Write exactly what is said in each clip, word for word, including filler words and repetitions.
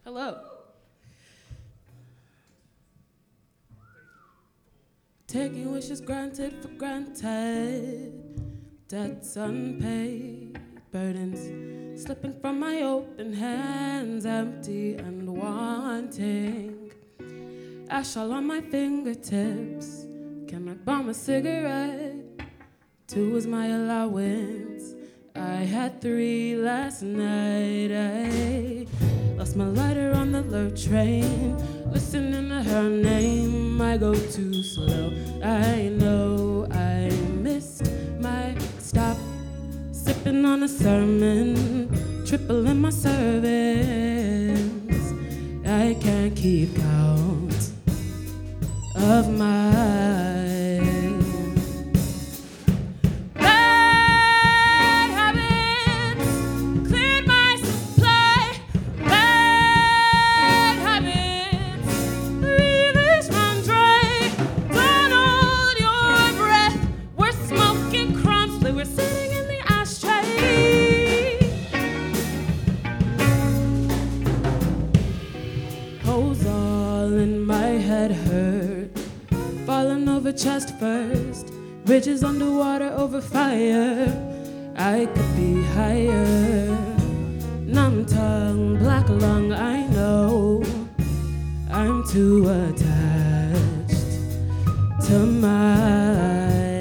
Hello. Taking wishes granted for granted, debts unpaid, burdens slipping from my open hands, empty and wanting. Ash all on my fingertips. Can I bomb a cigarette? Two was my allowance. I had three last night. I lost my lighter on the lurch train. Listening to her name, I go too slow. I know I missed my stop. Sipping on a sermon, tripling my servings. I can't keep count of my chest first, bridges underwater over fire. I could be higher. Numb tongue, black lung, I know I'm too attached to my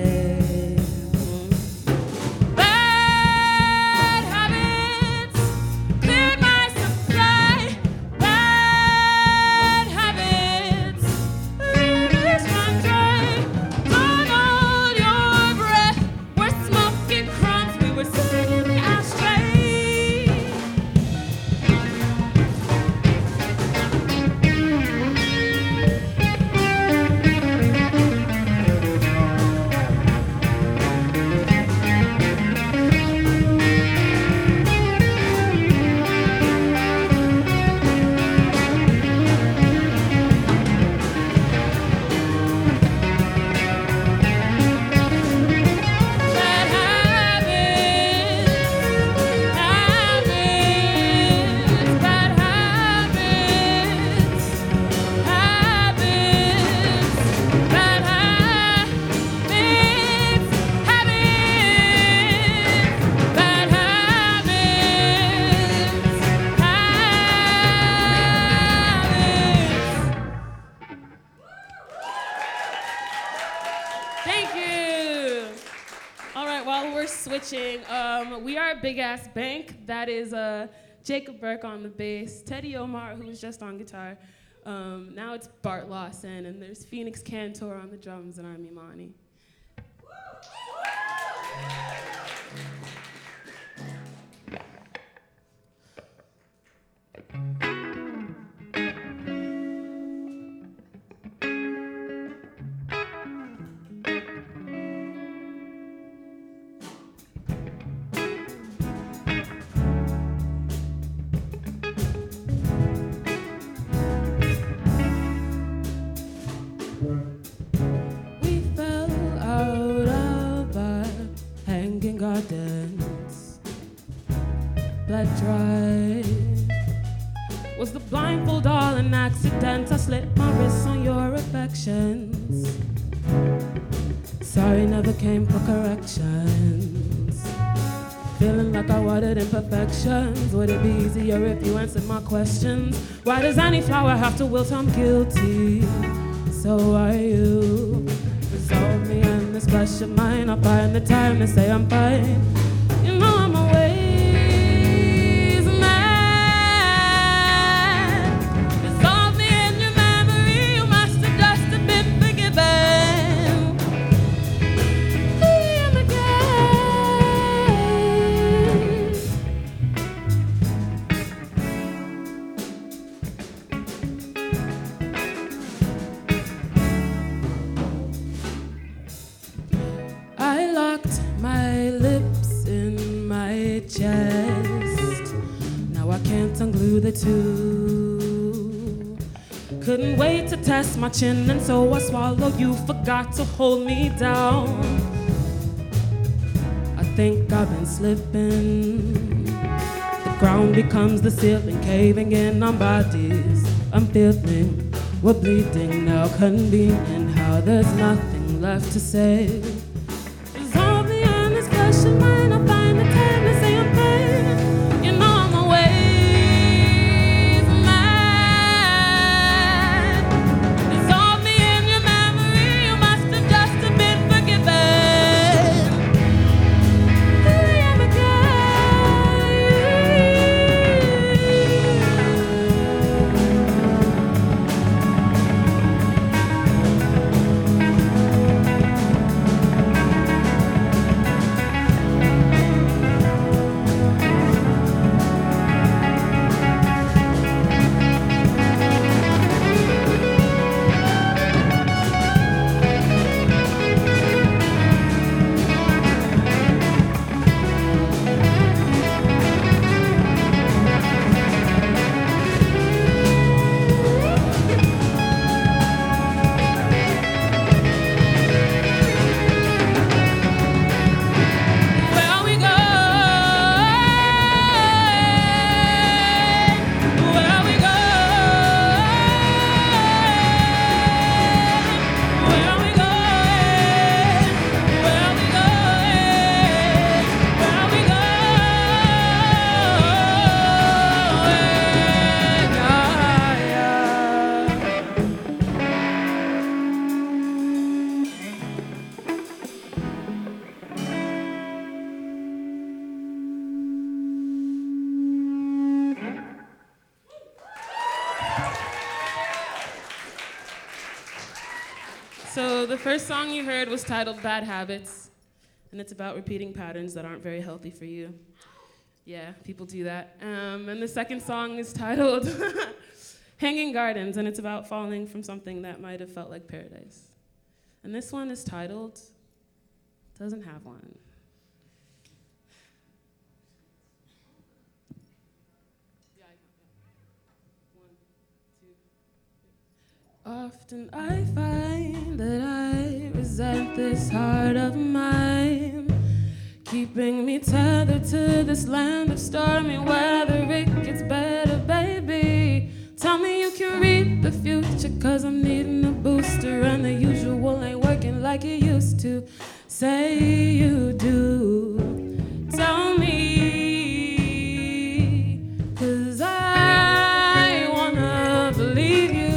Um, we are a big ass bank. That is uh, Jacob Burke on the bass, Teddy Omar, who was just on guitar. Um, now it's Bart Lawson, and there's Phoenix Cantor on the drums, and I'm Imani. Gardens, blood dry. Was the blindfold all an accident? I slipped my wrists on your affections. Sorry never came for corrections. Feeling like I wanted imperfections. Would it be easier if you answered my questions? Why does any flower have to wilt? I'm guilty. So are you. Resolve me in this flesh of mine. I'll find the time to say I'm fine. You know I'm a ways man. Resolve me in your memory. You must have just have been forgiven. Who I am I locked my lips in my chest. Now I can't unglue the two. Couldn't wait to test my chin, and so I swallowed. You forgot to hold me down. I think I've been slipping. The ground becomes the ceiling, caving in on bodies. I'm feeling we're bleeding now, convening how there's nothing left to say. Dissolve the honest question, mine. I find the time to say I'm fine. You know I'm always mad. Dissolve me in your memory. You must have just been forgiven. Here I am So the first song you heard was titled Bad Habits, and it's about repeating patterns that aren't very healthy for you. Yeah, people do that. Um, and the second song is titled Hanging Gardens, and it's about falling from something that might have felt like paradise. And this one is titled Doesn't Have One. Often I find that I resent this heart of mine, keeping me tethered to this land of stormy weather. It gets better, baby. Tell me you can read the future, cause I'm needing a booster, and the usual ain't working like it used to. Say you do. Tell me, cause I wanna believe you.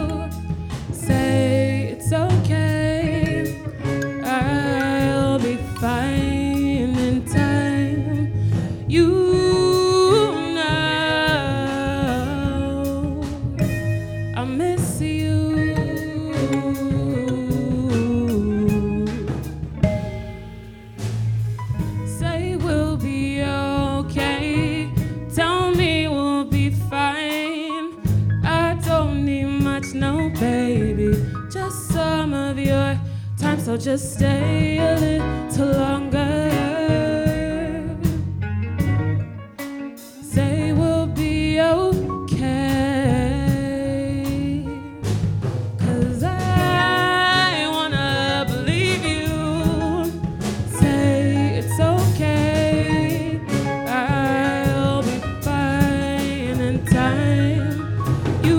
It's okay, I'll be fine in time. You know I miss you. Say we'll be okay. Tell me we'll be fine. I don't need much, no baby. Just some of your time, so just stay a little longer. Say we'll be okay, cause I wanna believe you. Say it's okay, I'll be fine in time. You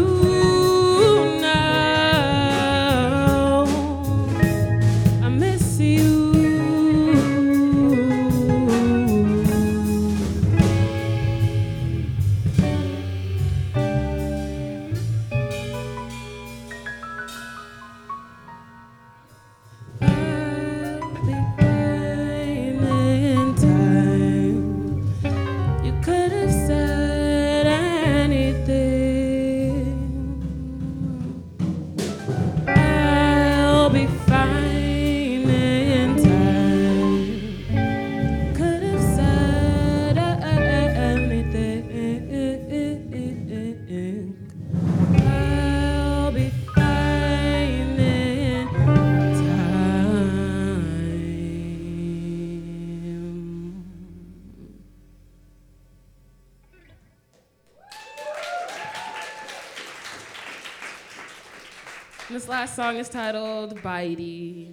this last song is titled Bitey.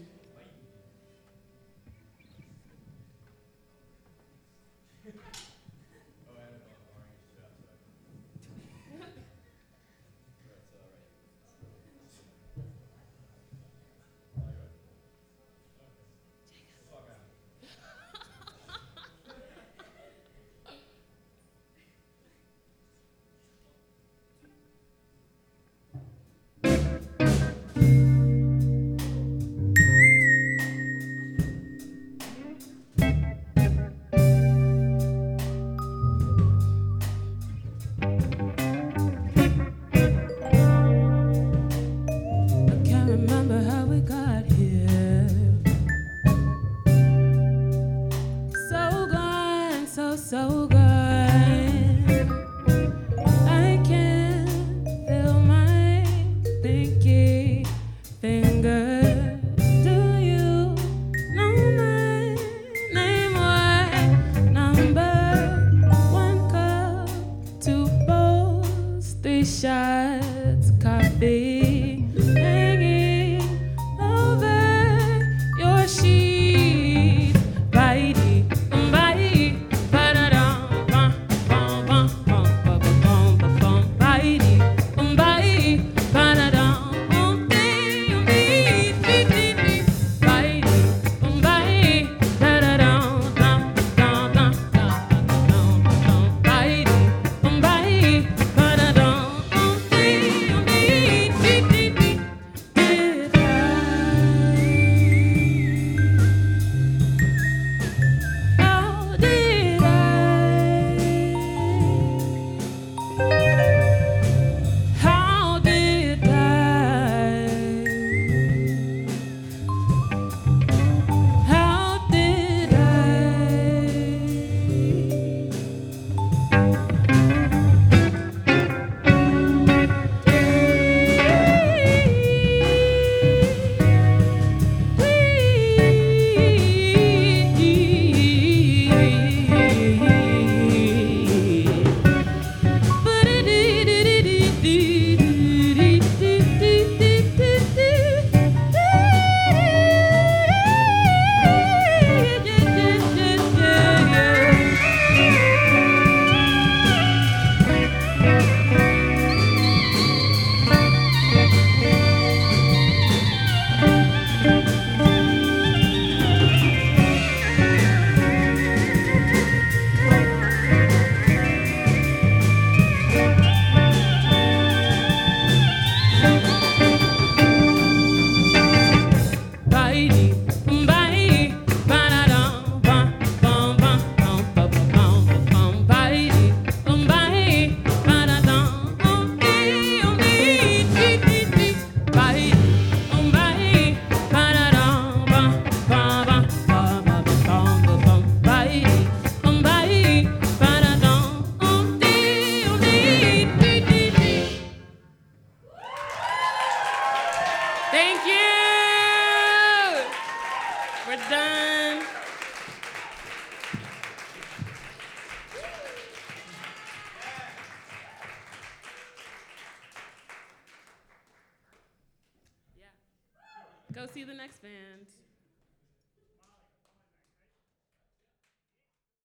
three shots of coffee hanging over your sheet. Bitey, bitey, ba-da-dum, bum, bum, bum, bum, bum, bum, bum, bum, bitey, bitey, ba-da-dum, um, dee, um, dee, dee, dee, dee. Bitey, bitey, da-da-dum, dum, dum, dum, dum, dum, dum, dum, bitey, bitey, ba-da-dum, um, dee, um, dee, dee, dee, dee. Did I? How did I? How did I? How did I? Bitey, bitey, ba-da-dum, bum, bum, bum, bum, bum, bum, bum, bitey, bitey, ba-da-dum, um, dee, um, dee, dee, dee, dee. Bitey, bitey, ba-da-dum, bum, bum, bum, bum, bum, bum, bum, bum, bitey, bitey, ba-da-dum, um, dee, um, dee, dee, dee, dee. Thank you. We're done. Yeah. Go see the next band.